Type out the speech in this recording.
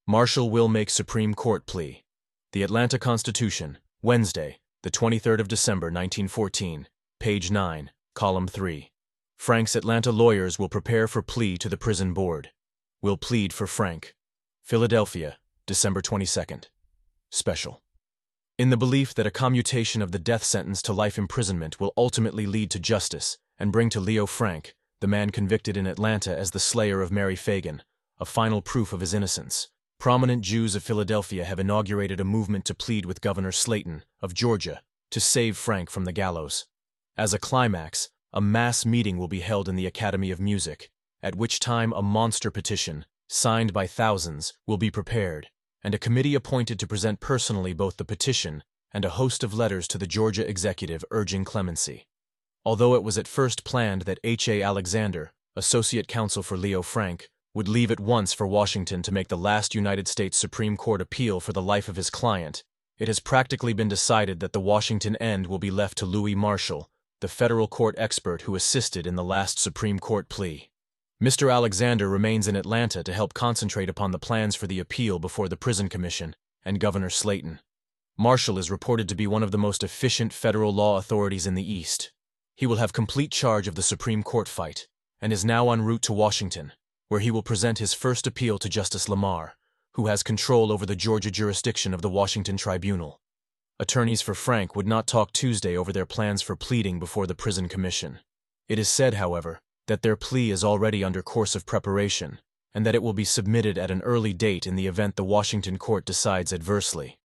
Marshall will make Supreme Court plea. The Atlanta Constitution, Wednesday, the 23rd of December, 1914, page 9, column 3. Frank's Atlanta lawyers will prepare for plea to the prison board. Will plead for Frank. Philadelphia, December 22nd. Special. In the belief that a commutation of the death sentence to life imprisonment will ultimately lead to justice and bring to Leo Frank, the man convicted in Atlanta as the slayer of Mary Phagan, a final proof of his innocence, prominent Jews of Philadelphia have inaugurated a movement to plead with Governor Slayton of Georgia to save Frank from the gallows. As a climax, a mass meeting will be held in the Academy of Music, at which time a monster petition, signed by thousands, will be prepared, and a committee appointed to present personally both the petition and a host of letters to the Georgia executive urging clemency. Although it was at first planned that H.A. Alexander, Associate Counsel for Leo Frank, would leave at once for Washington to make the last United States Supreme Court appeal for the life of his client, it has practically been decided that the Washington end will be left to Louis Marshall, the federal court expert who assisted in the last Supreme Court plea. Mr. Alexander remains in Atlanta to help concentrate upon the plans for the appeal before the Prison Commission and Governor Slayton. Marshall is reported to be one of the most efficient federal law authorities in the East. He will have complete charge of the Supreme Court fight and is now en route to Washington, where he will present his first appeal to Justice Lamar, who has control over the Georgia jurisdiction of the Washington Tribunal. Attorneys for Frank would not talk Tuesday over their plans for pleading before the Prison Commission. It is said, however, that their plea is already under course of preparation, and that it will be submitted at an early date in the event the Washington court decides adversely.